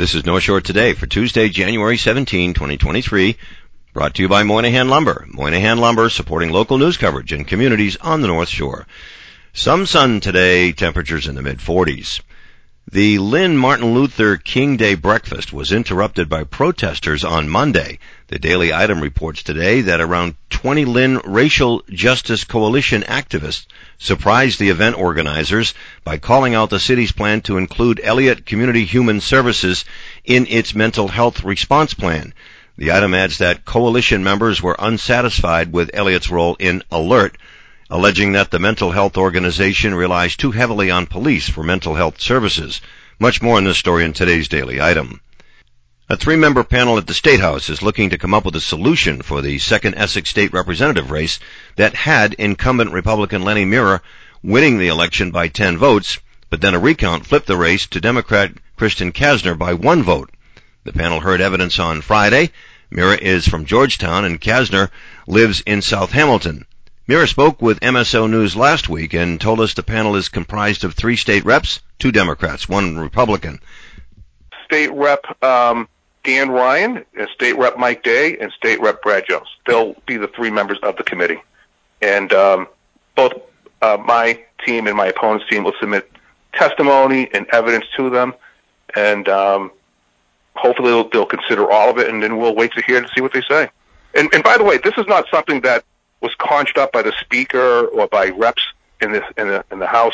This is North Shore Today for Tuesday, January 17, 2023, brought to you by Moynihan Lumber. Moynihan Lumber supporting local news coverage in communities on the North Shore. Some sun today, temperatures in the mid-40s. The Lynn Martin Luther King Day breakfast was interrupted by protesters on Monday. The Daily Item reports today that around 20 Lynn Racial Justice Coalition activists surprised the event organizers by calling out the city's plan to include Elliott Community Human Services in its mental health response plan. The item adds that coalition members were unsatisfied with Elliott's role in ALERT, alleging that the mental health organization relies too heavily on police for mental health services. Much more in this story in today's Daily Item. A 3-member panel at the State House is looking to come up with a solution for the 2nd Essex State Representative race that had incumbent Republican Lenny Mira winning the election by 10 votes, but then a recount flipped the race to Democrat Kristen Kasner by 1 vote. The panel heard evidence on Friday. Mira is from Georgetown and Kasner lives in South Hamilton. Mira spoke with MSO News last week and told us the panel is comprised of 3 state reps, 2 Democrats, 1 Republican. State Rep Dan Ryan, State Rep Mike Day, and State Rep Brad Jones. They'll be the 3 members of the committee. And both my team and my opponent's team will submit testimony and evidence to them. And hopefully they'll consider all of it, and then we'll wait to hear to see what they say. And by the way, this is not something that was conjured up by the speaker or by reps in the House.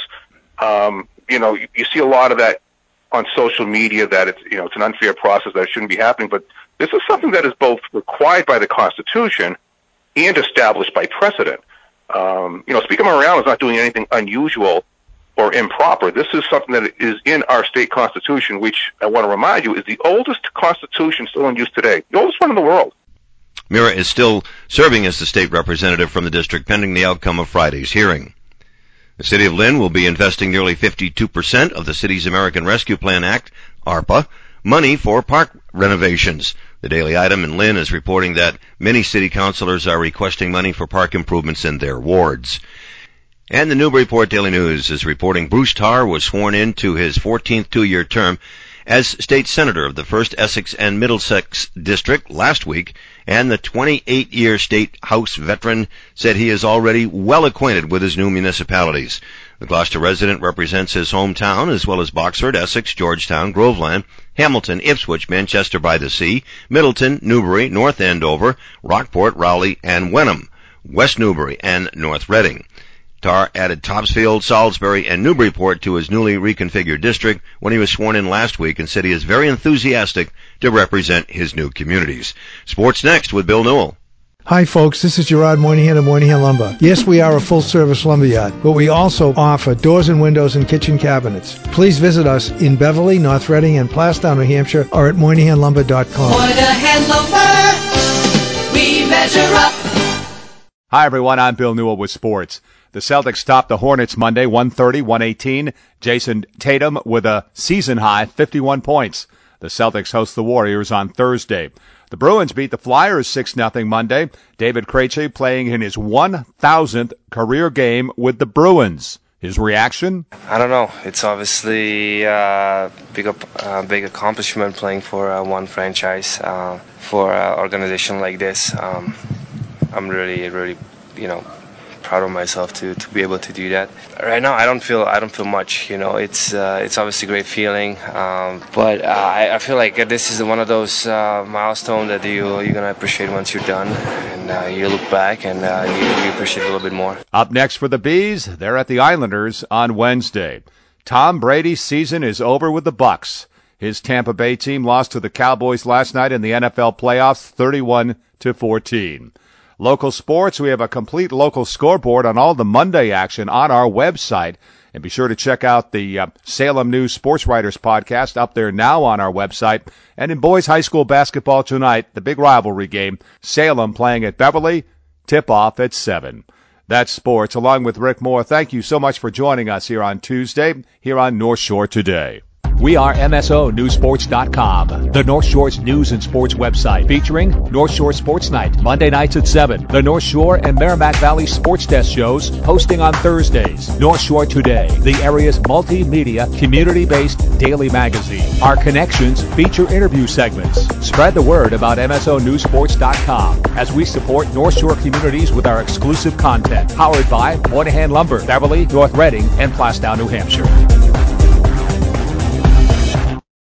You see a lot of that on social media, that it's an unfair process, that it shouldn't be happening. But this is something that is both required by the Constitution and established by precedent. Speaker Mariano is not doing anything unusual or improper. This is something that is in our state constitution, which I want to remind you is the oldest constitution still in use today, the oldest one in the world. Mira is still serving as the state representative from the district pending the outcome of Friday's hearing. The City of Lynn will be investing nearly 52% of the city's American Rescue Plan Act, ARPA, money for park renovations. The Daily Item in Lynn is reporting that many city councilors are requesting money for park improvements in their wards. And the Newburyport Daily News is reporting Bruce Tarr was sworn in to his 14th 2-year term as state senator of the 1st Essex and Middlesex District last week, and the 28-year state House veteran said he is already well acquainted with his new municipalities. The Gloucester resident represents his hometown as well as Boxford, Essex, Georgetown, Groveland, Hamilton, Ipswich, Manchester by the Sea, Middleton, Newbury, North Andover, Rockport, Rowley, and Wenham, West Newbury, and North Reading. Tarr added Topsfield, Salisbury, and Newburyport to his newly reconfigured district when he was sworn in last week and said he is very enthusiastic to represent his new communities. Sports next with Bill Newell. Hi folks, this is Gerard Moynihan of Moynihan Lumber. Yes, we are a full-service lumberyard, but we also offer doors and windows and kitchen cabinets. Please visit us in Beverly, North Reading, and Plastown, New Hampshire, or at MoynihanLumber.com. Moynihan Lumber, we measure up. Hi everyone, I'm Bill Newell with sports. The Celtics topped the Hornets Monday, 130-118. Jason Tatum with a season-high 51 points. The Celtics host the Warriors on Thursday. The Bruins beat the Flyers 6-0 Monday. David Krejci playing in his 1,000th career game with the Bruins. His reaction? I don't know. It's obviously a big accomplishment playing for one franchise, for an organization like this. I'm really, proud of myself to be able to do that. Right now, I don't feel much. It's obviously a great feeling, but I feel like this is one of those milestones that you're gonna appreciate once you're done, and you look back and you appreciate a little bit more. Up next for the Bees, they're at the Islanders on Wednesday. Tom Brady's season is over with the Bucs. His Tampa Bay team lost to the Cowboys last night in the NFL playoffs, 31-14. Local sports, we have a complete local scoreboard on all the Monday action on our website. And be sure to check out the Salem News Sports Writers podcast up there now on our website. And in boys high school basketball tonight, the big rivalry game, Salem playing at Beverly, tip-off at 7. That's sports, along with Rick Moore. Thank you so much for joining us here on Tuesday, here on North Shore Today. We are MSONewsports.com, the North Shore's news and sports website, featuring North Shore Sports Night, Monday nights at 7. The North Shore and Merrimack Valley Sports Desk shows, posting on Thursdays. North Shore Today, the area's multimedia, community-based daily magazine. Our connections feature interview segments. Spread the word about MSONewsports.com as we support North Shore communities with our exclusive content. Powered by Moynihan Lumber, Beverly, North Reading, and Plastown, New Hampshire.